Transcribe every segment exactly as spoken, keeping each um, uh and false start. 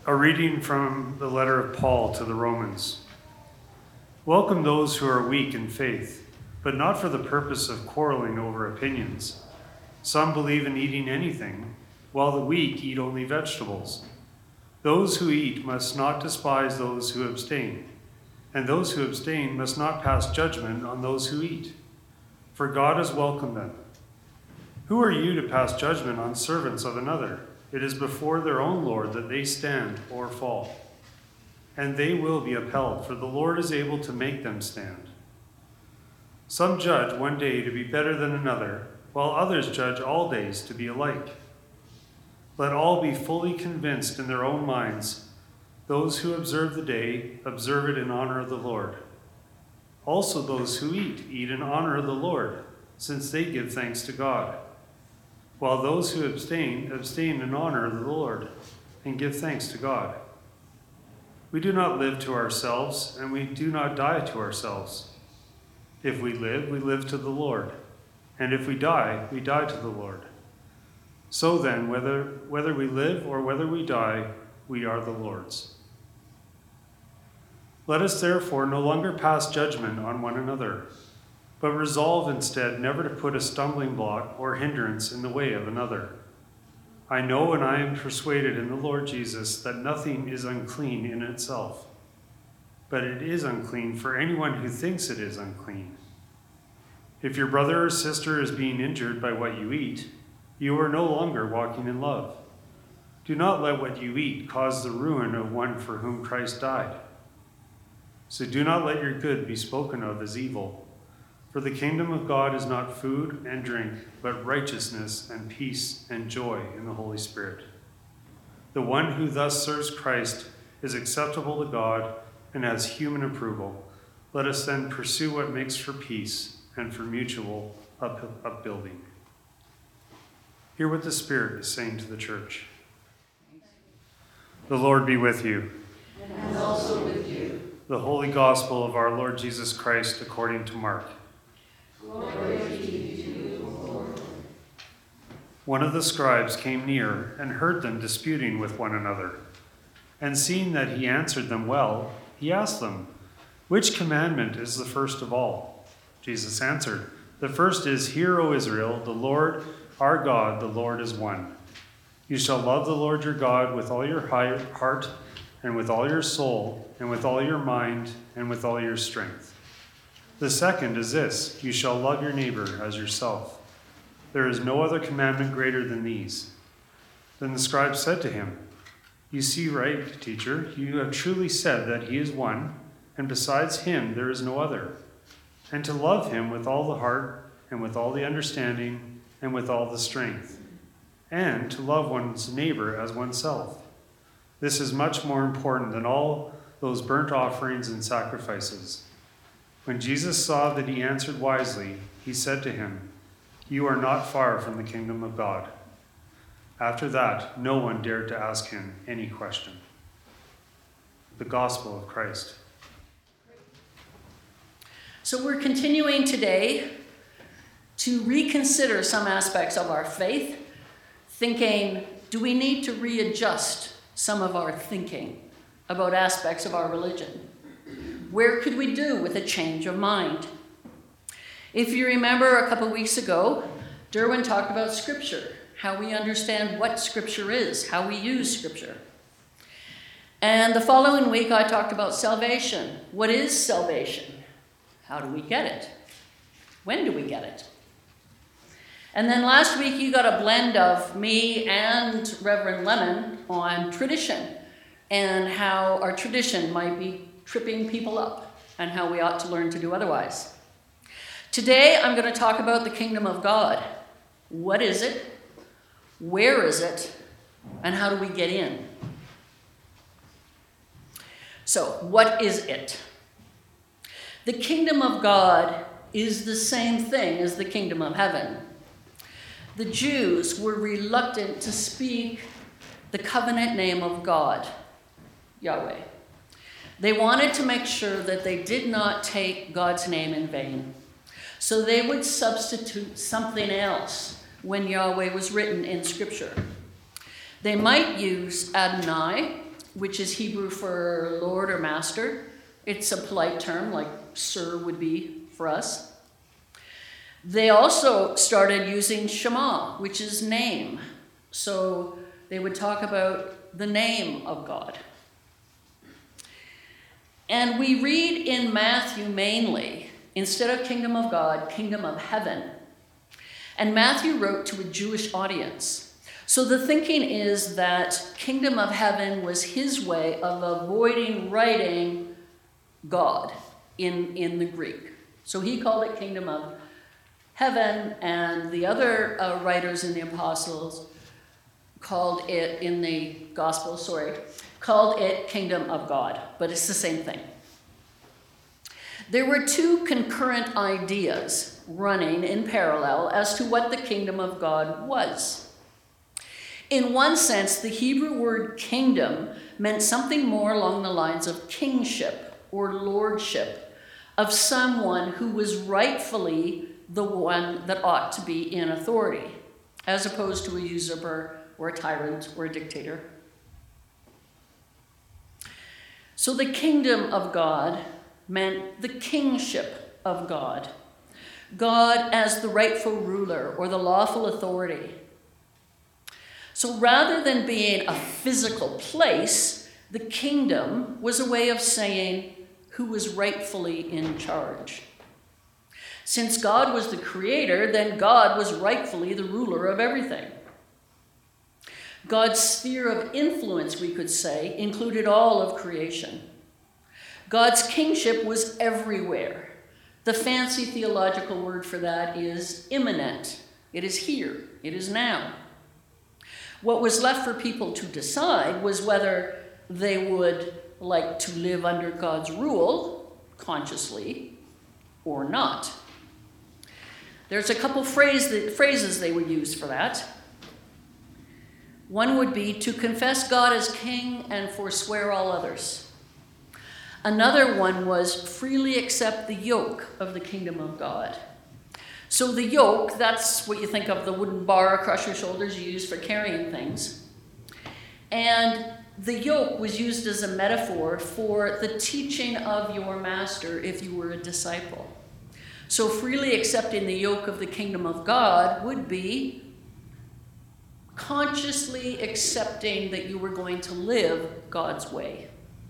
A reading from the letter of Paul to the Romans. Welcome those who are weak in faith, but not for the purpose of quarreling over opinions. Some believe in eating anything, while the weak eat only vegetables. Those who eat must not despise those who abstain, and those who abstain must not pass judgment on those who eat, for God has welcomed them. Who are you to pass judgment on servants of another? It is before their own Lord that they stand or fall, and they will be upheld, for the Lord is able to make them stand. Some judge one day to be better than another, while others judge all days to be alike. Let all be fully convinced in their own minds. Those who observe the day, observe it in honor of the Lord. Also those who eat, eat in honor of the Lord, since they give thanks to God. While those who abstain, abstain in honor of the Lord, and give thanks to God. We do not live to ourselves, and we do not die to ourselves. If we live, we live to the Lord, and if we die, we die to the Lord. So then, whether, whether we live or whether we die, we are the Lord's. Let us therefore no longer pass judgment on one another, but resolve instead never to put a stumbling block or hindrance in the way of another. I know and I am persuaded in the Lord Jesus that nothing is unclean in itself, but it is unclean for anyone who thinks it is unclean. If your brother or sister is being injured by what you eat, you are no longer walking in love. Do not let what you eat cause the ruin of one for whom Christ died. So do not let your good be spoken of as evil. For the kingdom of God is not food and drink, but righteousness and peace and joy in the Holy Spirit. The one who thus serves Christ is acceptable to God and has human approval. Let us then pursue what makes for peace and for mutual up- upbuilding. Hear what the Spirit is saying to the church. The Lord be with you. And also with you. The Holy Gospel of our Lord Jesus Christ according to Mark. Glory be to you, Lord. One of the scribes came near and heard them disputing with one another. And seeing that he answered them well, he asked them, "Which commandment is the first of all?" Jesus answered, "The first is, 'Hear, O Israel, the Lord our God, the Lord is one. You shall love the Lord your God with all your heart and with all your soul and with all your mind and with all your strength. The second is this, you shall love your neighbor as yourself. There is no other commandment greater than these." Then the scribe said to him, "You see right, teacher, you have truly said that he is one, and besides him there is no other, and to love him with all the heart and with all the understanding and with all the strength, and to love one's neighbor as oneself. This is much more important than all those burnt offerings and sacrifices." When Jesus saw that he answered wisely, he said to him, "You are not far from the kingdom of God." After that, no one dared to ask him any question. The Gospel of Christ. So we're continuing today to reconsider some aspects of our faith, thinking, do we need to readjust some of our thinking about aspects of our religion? Where could we do with a change of mind? If you remember a couple weeks ago, Derwin talked about Scripture, how we understand what Scripture is, how we use Scripture. And the following week I talked about salvation. What is salvation? How do we get it? When do we get it? And then last week you got a blend of me and Reverend Lemon on tradition and how our tradition might be tripping people up and how we ought to learn to do otherwise. Today I'm going to talk about the kingdom of God. What is it? Where is it? And how do we get in? So, what is it? The kingdom of God is the same thing as the kingdom of heaven. The Jews were reluctant to speak the covenant name of God, Yahweh. They wanted to make sure that they did not take God's name in vain. So they would substitute something else when Yahweh was written in Scripture. They might use Adonai which is Hebrew for Lord or Master. It's a polite term, like sir would be for us. They also started using Shema, which is name. So they would talk about the name of God. And we read in Matthew mainly, instead of kingdom of God, kingdom of heaven. And Matthew wrote to a Jewish audience. So the thinking is that kingdom of heaven was his way of avoiding writing God in, in the Greek. So he called it kingdom of heaven, and the other uh, writers in the apostles called it, in the gospel, sorry, called it kingdom of God, but it's the same thing. There were two concurrent ideas running in parallel as to what the kingdom of God was. In one sense, the Hebrew word kingdom meant something more along the lines of kingship or lordship of someone who was rightfully the one that ought to be in authority, as opposed to a usurper or a tyrant or a dictator. So the kingdom of God meant the kingship of God, God as the rightful ruler or the lawful authority. So rather than being a physical place, the kingdom was a way of saying who was rightfully in charge. Since God was the creator, then God was rightfully the ruler of everything. God's sphere of influence, we could say, included all of creation. God's kingship was everywhere. The fancy theological word for that is immanent. It is here. It is now. What was left for people to decide was whether they would like to live under God's rule, consciously, or not. There's a couple phrase that, phrases they would use for that. One would be to confess God as king and forswear all others. Another one was freely accept the yoke of the kingdom of God. So the yoke, that's what you think of, the wooden bar across your shoulders you use for carrying things. And the yoke was used as a metaphor for the teaching of your master if you were a disciple. So freely accepting the yoke of the kingdom of God would be consciously accepting that you were going to live God's way.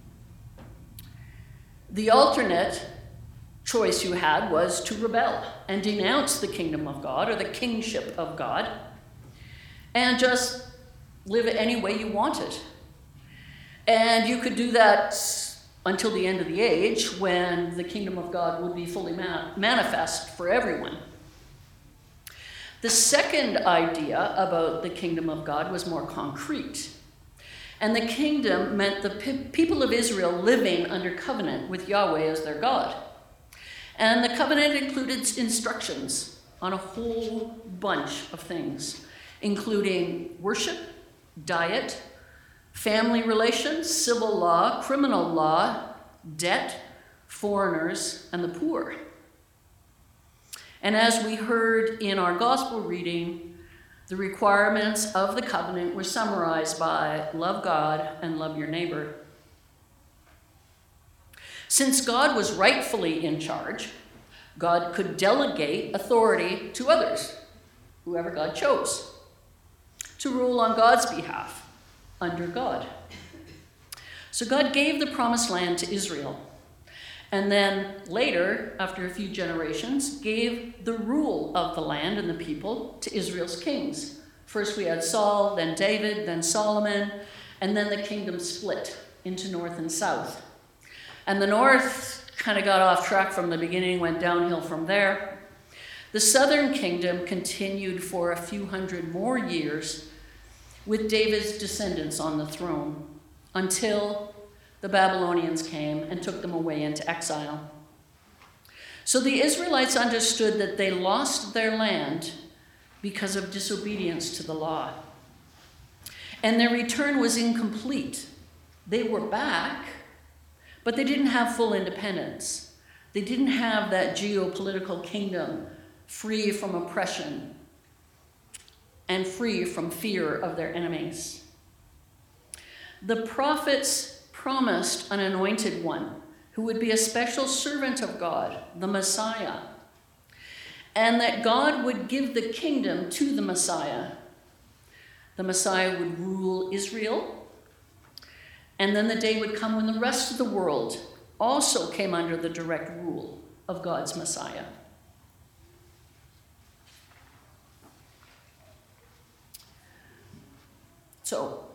The alternate choice you had was to rebel and denounce the kingdom of God or the kingship of God and just live it any way you wanted. And you could do that until the end of the age when the kingdom of God would be fully ma- manifest for everyone. The second idea about the kingdom of God was more concrete. And the kingdom meant the pe- people of Israel living under covenant with Yahweh as their God. And the covenant included instructions on a whole bunch of things, including worship, diet, family relations, civil law, criminal law, debt, foreigners, and the poor. And as we heard in our gospel reading, the requirements of the covenant were summarized by love God and love your neighbor. Since God was rightfully in charge, God could delegate authority to others, whoever God chose, to rule on God's behalf under God. So God gave the promised land to Israel, and then later, after a few generations, gave the rule of the land and the people to Israel's kings. First we had Saul, then David, then Solomon, and then the kingdom split into north and south. And the north kind of got off track from the beginning, went downhill from there. The southern kingdom continued for a few hundred more years with David's descendants on the throne until the Babylonians came and took them away into exile. So the Israelites understood that they lost their land because of disobedience to the law. And their return was incomplete. They were back, but they didn't have full independence. They didn't have that geopolitical kingdom free from oppression and free from fear of their enemies. The prophets promised an anointed one who would be a special servant of God, the Messiah, and that God would give the kingdom to the Messiah. The Messiah would rule Israel, and then the day would come when the rest of the world also came under the direct rule of God's Messiah. So,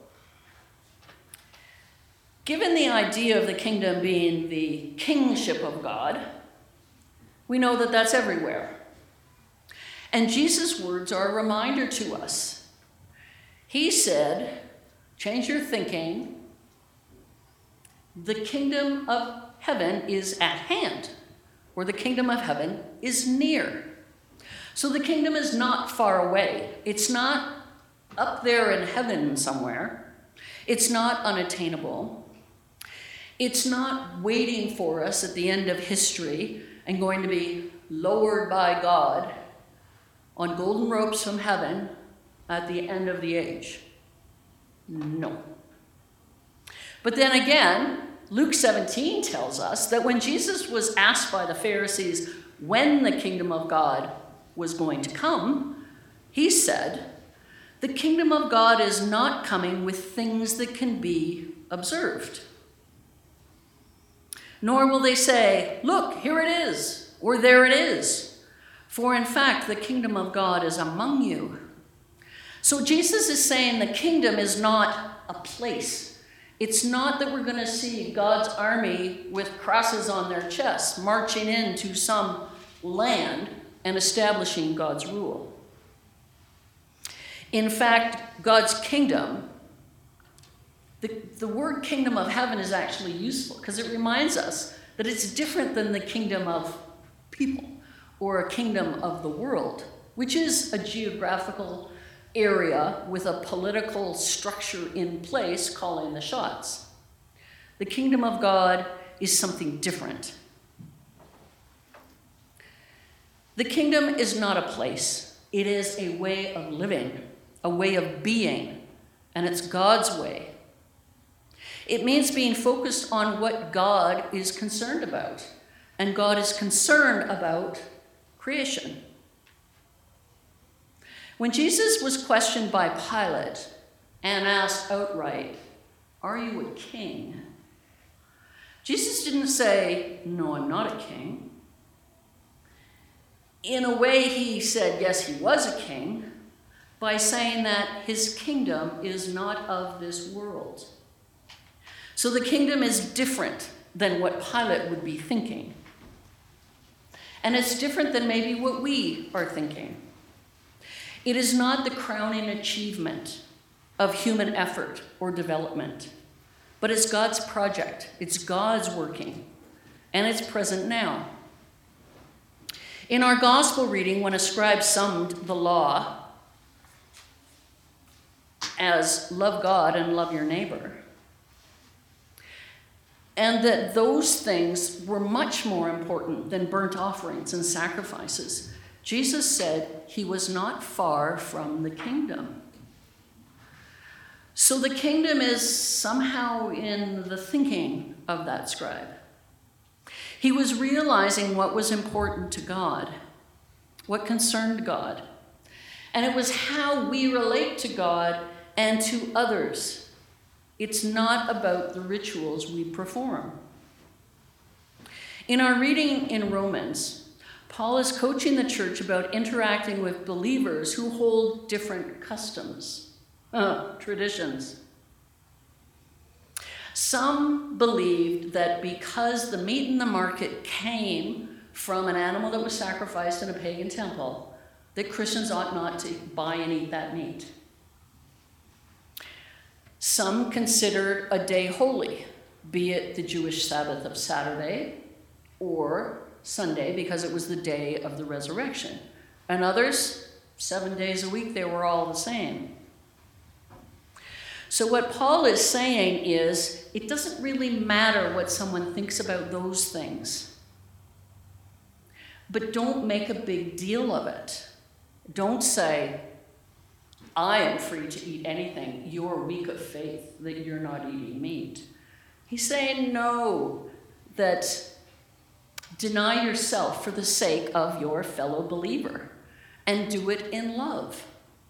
given the idea of the kingdom being the kingship of God, we know that that's everywhere. And Jesus' words are a reminder to us. He said, change your thinking. The kingdom of heaven is at hand, or the kingdom of heaven is near. So the kingdom is not far away. It's not up there in heaven somewhere. It's not unattainable. It's not waiting for us at the end of history and going to be lowered by God on golden ropes from heaven at the end of the age. No. But then again, Luke seventeen tells us that when Jesus was asked by the Pharisees when the kingdom of God was going to come, he said, the kingdom of God is not coming with things that can be observed. Nor will they say, look, here it is, or there it is. For in fact, the kingdom of God is among you. So Jesus is saying the kingdom is not a place. It's not that we're going to see God's army with crosses on their chests marching into some land and establishing God's rule. In fact, God's kingdom, the, the word kingdom of heaven is actually useful because it reminds us that it's different than the kingdom of people or a kingdom of the world, which is a geographical area with a political structure in place calling the shots. The kingdom of God is something different. The kingdom is not a place. It is a way of living, a way of being, and it's God's way. It means being focused on what God is concerned about, and God is concerned about creation. When Jesus was questioned by Pilate and asked outright, "Are you a king?" Jesus didn't say, "No, I'm not a king." In a way, he said, yes, he was a king, by saying that his kingdom is not of this world. So the kingdom is different than what Pilate would be thinking. And it's different than maybe what we are thinking. It is not the crowning achievement of human effort or development, but it's God's project. It's God's working, and it's present now. In our gospel reading, when a scribe summed the law as love God and love your neighbor, and that those things were much more important than burnt offerings and sacrifices, Jesus said he was not far from the kingdom. So the kingdom is somehow in the thinking of that scribe. He was realizing what was important to God, what concerned God. And it was how we relate to God and to others. It's not about the rituals we perform. In our reading in Romans, Paul is coaching the church about interacting with believers who hold different customs, uh, traditions. Some believed that because the meat in the market came from an animal that was sacrificed in a pagan temple, that Christians ought not to buy and eat that meat. Some considered a day holy, be it the Jewish Sabbath of Saturday or Sunday because it was the day of the resurrection. And others, seven days a week, they were all the same. So what Paul is saying is, it doesn't really matter what someone thinks about those things. But don't make a big deal of it. Don't say, I am free to eat anything. You're weak of faith that you're not eating meat. He's saying no, that deny yourself for the sake of your fellow believer and do it in love.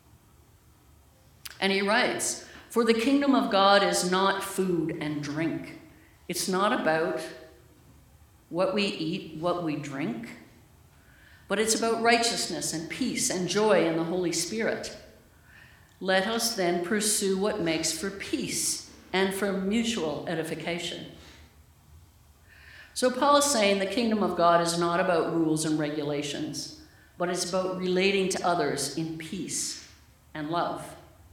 And he writes, for the kingdom of God is not food and drink. It's not about what we eat, what we drink, but it's about righteousness and peace and joy in the Holy Spirit. Let us then pursue what makes for peace and for mutual edification. So Paul is saying the kingdom of God is not about rules and regulations, but it's about relating to others in peace and love.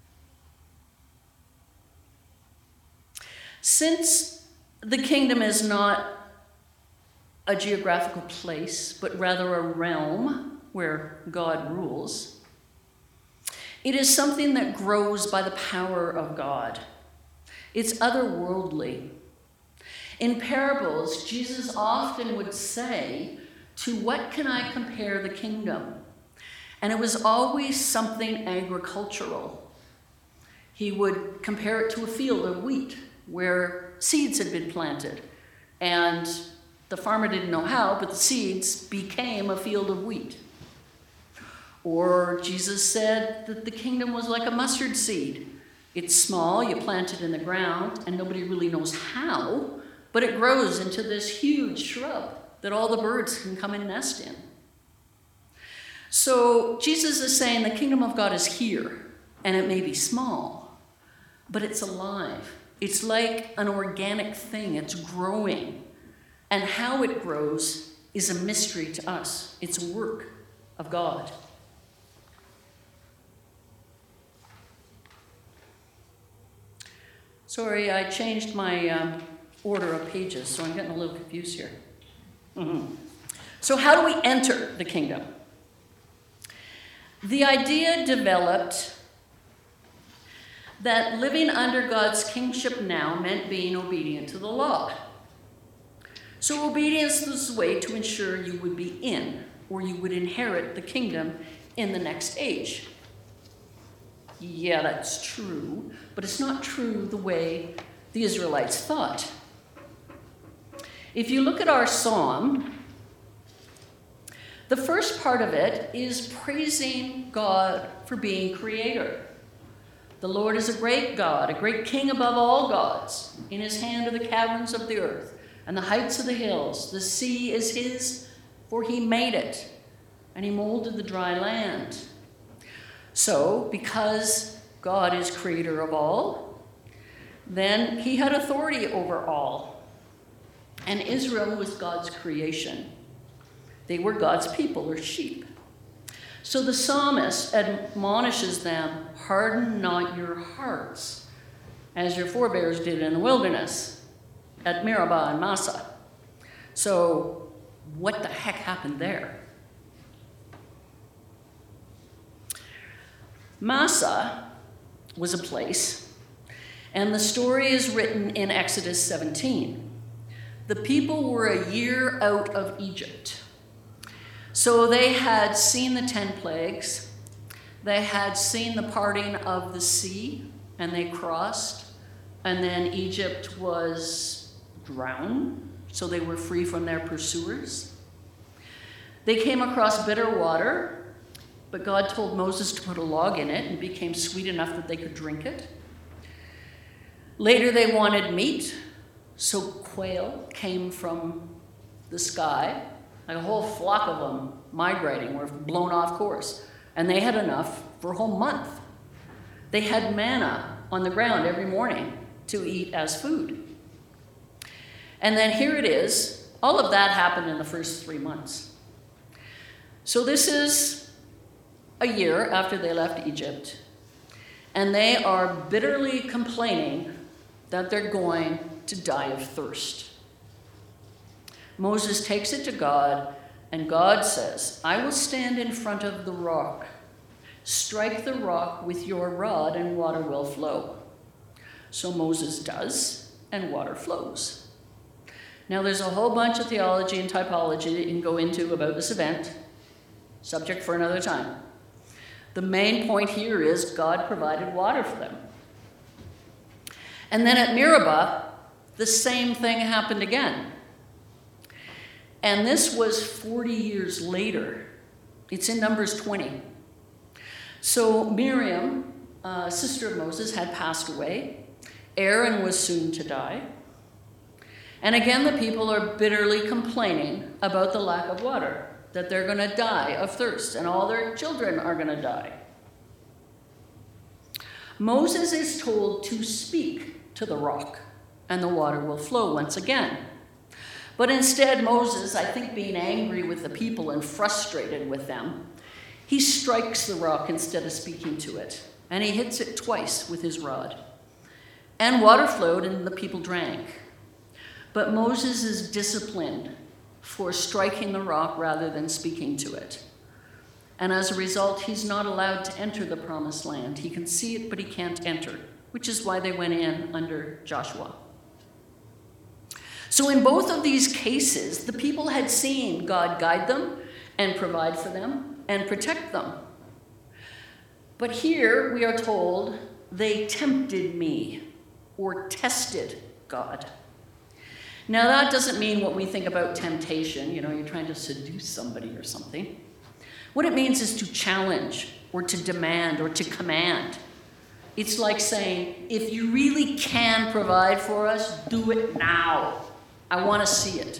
Since the kingdom is not a geographical place, but rather a realm where God rules, it is something that grows by the power of God. It's otherworldly. In parables, Jesus often would say, to what can I compare the kingdom? And it was always something agricultural. He would compare it to a field of wheat where seeds had been planted. And the farmer didn't know how, but the seeds became a field of wheat. Or Jesus said that the kingdom was like a mustard seed. It's small, you plant it in the ground, and nobody really knows how, but it grows into this huge shrub that all the birds can come and nest in. So Jesus is saying the kingdom of God is here, and it may be small, but it's alive. It's like an organic thing. It's growing. And how it grows is a mystery to us. It's a work of God. Sorry, I changed my um, order of pages, so I'm getting a little confused here. Mm-hmm. So how do we enter the kingdom? The idea developed that living under God's kingship now meant being obedient to the law. So obedience was a way to ensure you would be in, or you would inherit the kingdom in the next age. Yeah, that's true, but it's not true the way the Israelites thought. If you look at our psalm, the first part of it is praising God for being creator. The Lord is a great God, a great king above all gods. In his hand are the caverns of the earth and the heights of the hills. The sea is his, for he made it, and he molded the dry land. So, because God is creator of all, then he had authority over all. And Israel was God's creation. They were God's people, or sheep. So the psalmist admonishes them, harden not your hearts, as your forebears did in the wilderness, at Meribah and Massah. So what the heck happened there? Massah was a place, and the story is written in Exodus seventeen. The people were a year out of Egypt. So they had seen the ten plagues, they had seen the parting of the sea, and they crossed, and then Egypt was drowned, so they were free from their pursuers. They came across bitter water, but God told Moses to put a log in it, and it became sweet enough that they could drink it. Later they wanted meat, so quail came from the sky. Like a whole flock of them migrating were blown off course. And they had enough for a whole month. They had manna on the ground every morning to eat as food. And then here it is. All of that happened in the first three months. So this is a year after they left Egypt. And they are bitterly complaining that they're going to die of thirst. Moses takes it to God, and God says, I will stand in front of the rock. Strike the rock with your rod, and water will flow. So Moses does, and water flows. Now there's a whole bunch of theology and typology that you can go into about this event, subject for another time. The main point here is God provided water for them. And then at Meribah, the same thing happened again. And this was forty years later. It's in Numbers twenty. So Miriam, uh, sister of Moses, had passed away. Aaron was soon to die. And again, the people are bitterly complaining about the lack of water, that they're going to die of thirst, and all their children are going to die. Moses is told to speak to the rock, and the water will flow once again. But instead, Moses, I think being angry with the people and frustrated with them, he strikes the rock instead of speaking to it, and he hits it twice with his rod. And water flowed, and the people drank. But Moses is disciplined for striking the rock rather than speaking to it. And as a result, he's not allowed to enter the promised land. He can see it, but he can't enter, which is why they went in under Joshua. So in both of these cases, the people had seen God guide them and provide for them and protect them. But here we are told they tempted me or tested God. Now that doesn't mean what we think about temptation, you know, you're trying to seduce somebody or something. What it means is to challenge or to demand or to command. It's like saying, if you really can provide for us, do it now. I want to see it.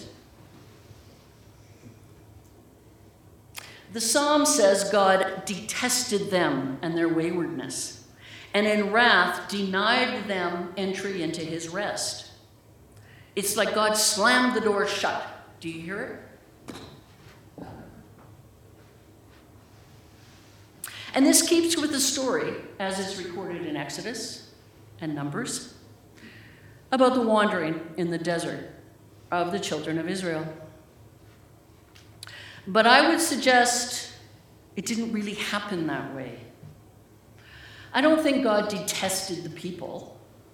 The psalm says God detested them and their waywardness, and in wrath denied them entry into his rest. It's like God slammed the door shut. Do you hear it? And this keeps with the story, as is recorded in Exodus and Numbers, about the wandering in the desert of the children of Israel. But I would suggest it didn't really happen that way. I don't think God detested the people.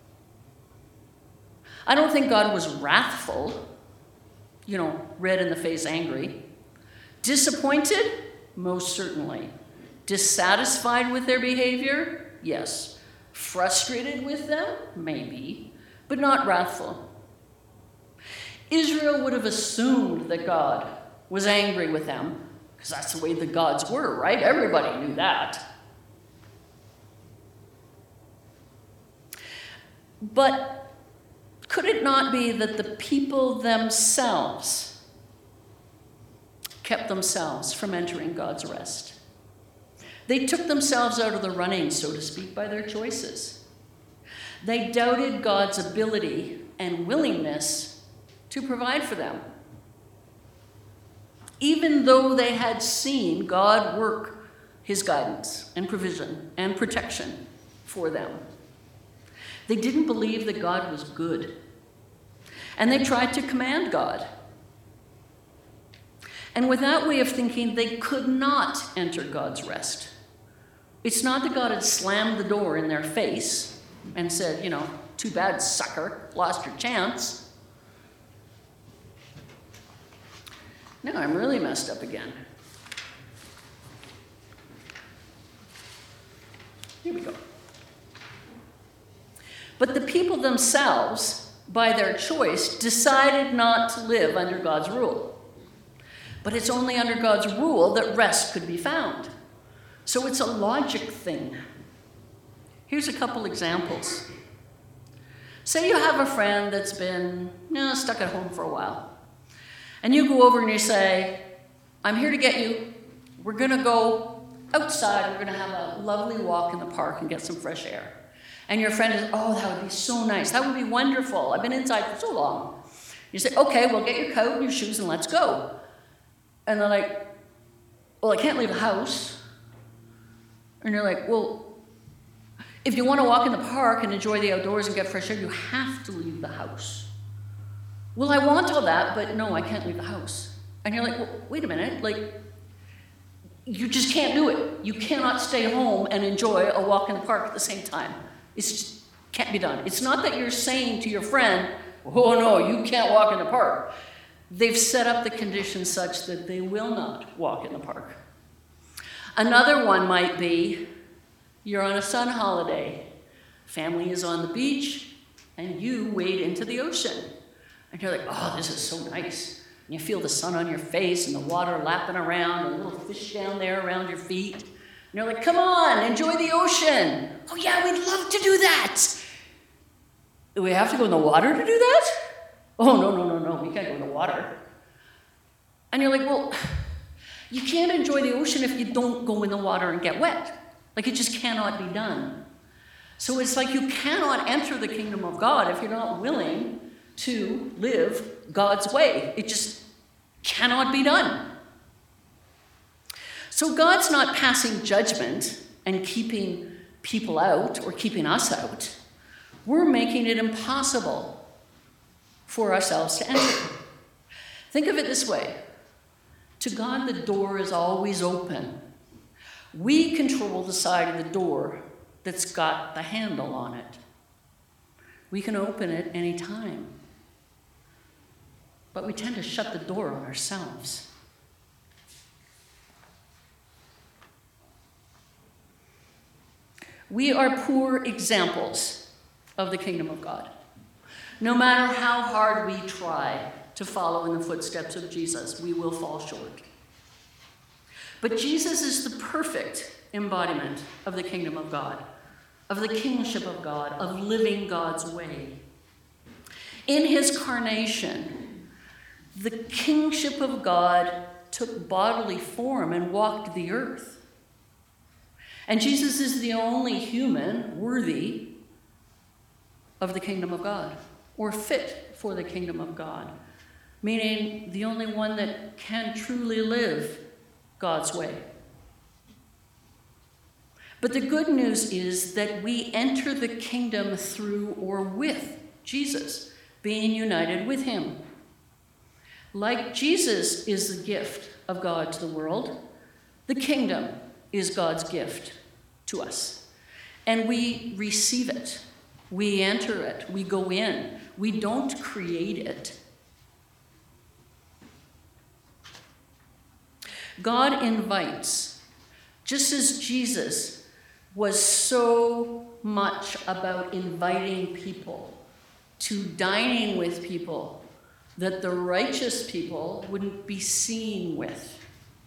I don't think God was wrathful, you know, red in the face, angry. Disappointed? Most certainly. Dissatisfied with their behavior? Yes. Frustrated with them? Maybe. But not wrathful. Israel would have assumed that God was angry with them, because that's the way the gods were, right? Everybody knew that. But could it not be that the people themselves kept themselves from entering God's rest? They took themselves out of the running, so to speak, by their choices. They doubted God's ability and willingness to provide for them, even though they had seen God work his guidance and provision and protection for them. They didn't believe that God was good, and they tried to command God. And with that way of thinking, they could not enter God's rest. It's not that God had slammed the door in their face and said, you know, too bad, sucker, lost your chance. No, I'm really messed up again. Here we go. But the people themselves, by their choice, decided not to live under God's rule. But it's only under God's rule that rest could be found. So it's a logic thing. Here's a couple examples. Say you have a friend that's been you know, stuck at home for a while. And you go over and you say, I'm here to get you. We're going to go outside. We're going to have a lovely walk in the park and get some fresh air. And your friend is, oh, that would be so nice. That would be wonderful. I've been inside for so long. You say, okay, well, get your coat and your shoes and let's go. And they're like, well, I can't leave the house. And you're like, well, if you want to walk in the park and enjoy the outdoors and get fresh air, you have to leave the house. Well, I want all that, but no, I can't leave the house. And you're like, well, wait a minute, like, you just can't do it. You cannot stay home and enjoy a walk in the park at the same time. It just can't be done. It's not that you're saying to your friend, oh no, you can't walk in the park. They've set up the conditions such that they will not walk in the park. Another one might be, you're on a sun holiday. Family is on the beach, and you wade into the ocean. And you're like, oh, this is so nice. And you feel the sun on your face and the water lapping around, and little fish down there around your feet. And you're like, come on, enjoy the ocean. Oh yeah, we'd love to do that. Do we have to go in the water to do that? Oh, no, no, no, no, we can't go in the water. And you're like, well, you can't enjoy the ocean if you don't go in the water and get wet. Like, it just cannot be done. So it's like you cannot enter the kingdom of God if you're not willing to live God's way. It just cannot be done. So God's not passing judgment and keeping people out or keeping us out. We're making it impossible for ourselves to enter. Think of it this way. To God, the door is always open. We control the side of the door that's got the handle on it. We can open it any time. But we tend to shut the door on ourselves. We are poor examples of the kingdom of God. No matter how hard we try to follow in the footsteps of Jesus, we will fall short. But Jesus is the perfect embodiment of the kingdom of God, of the kingship of God, of living God's way. In his carnation, the kingship of God took bodily form and walked the earth. And Jesus is the only human worthy of the kingdom of God, or fit for the kingdom of God, meaning the only one that can truly live God's way. But the good news is that we enter the kingdom through or with Jesus, being united with him. Like Jesus is the gift of God to the world, the kingdom is God's gift to us. And we receive it. We enter it. We go in. We don't create it. God invites, just as Jesus was so much about inviting people to dining with people that the righteous people wouldn't be seen with.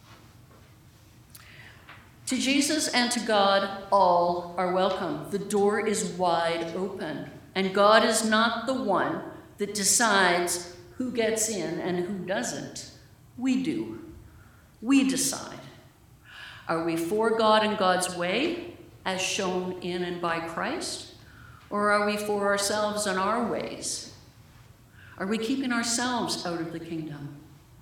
To Jesus and to God, all are welcome. The door is wide open, and God is not the one that decides who gets in and who doesn't. We do. We decide. Are we for God and God's way, as shown in and by Christ? Or are we for ourselves and our ways? Are we keeping ourselves out of the kingdom?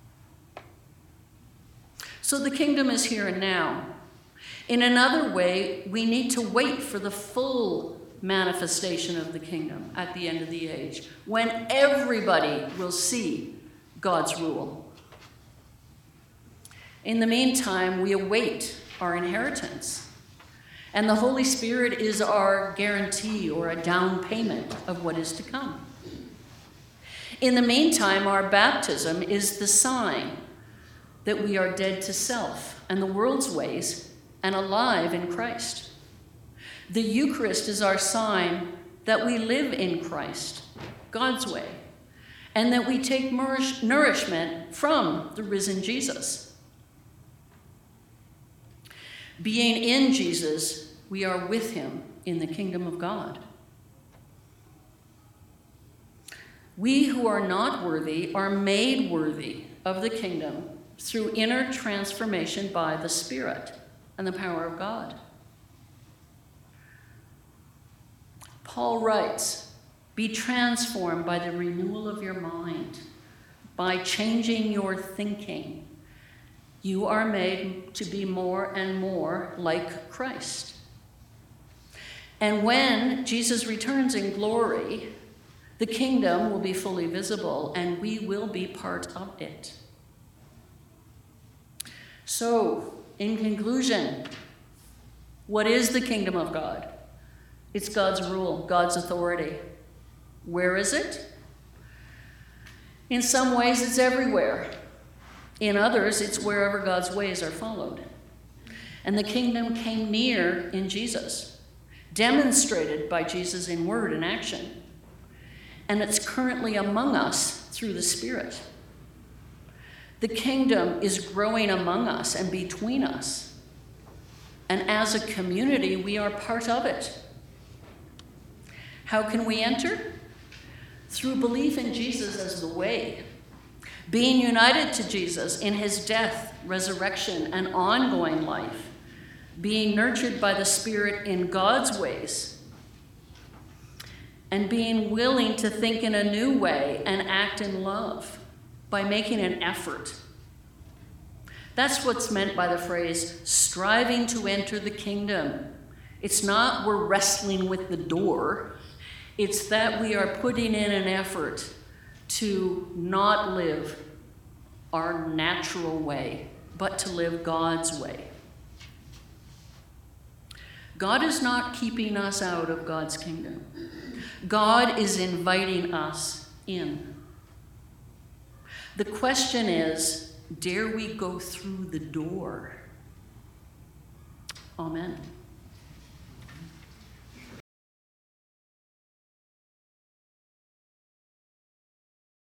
So the kingdom is here and now. In another way, we need to wait for the full manifestation of the kingdom at the end of the age, when everybody will see God's rule. In the meantime, we await our inheritance. And the Holy Spirit is our guarantee or a down payment of what is to come. In the meantime, our baptism is the sign that we are dead to self and the world's ways and alive in Christ. The Eucharist is our sign that we live in Christ, God's way, and that we take nourish- nourishment from the risen Jesus. Being in Jesus, we are with him in the kingdom of God. We who are not worthy are made worthy of the kingdom through inner transformation by the Spirit and the power of God. Paul writes, "Be transformed by the renewal of your mind, by changing your thinking. You are made to be more and more like Christ." And when Jesus returns in glory, the kingdom will be fully visible and we will be part of it. So, in conclusion, what is the kingdom of God? It's God's rule, God's authority. Where is it? In some ways, it's everywhere. In others, it's wherever God's ways are followed. And the kingdom came near in Jesus, demonstrated by Jesus in word and action. And it's currently among us through the Spirit. The kingdom is growing among us and between us. And as a community, we are part of it. How can we enter? Through belief in Jesus as the way, being united to Jesus in his death, resurrection, and ongoing life, being nurtured by the Spirit in God's ways, and being willing to think in a new way and act in love by making an effort. That's what's meant by the phrase, striving to enter the kingdom. It's not we're wrestling with the door. It's that we are putting in an effort to not live our natural way, but to live God's way. God is not keeping us out of God's kingdom. God is inviting us in. The question is, dare we go through the door? Amen.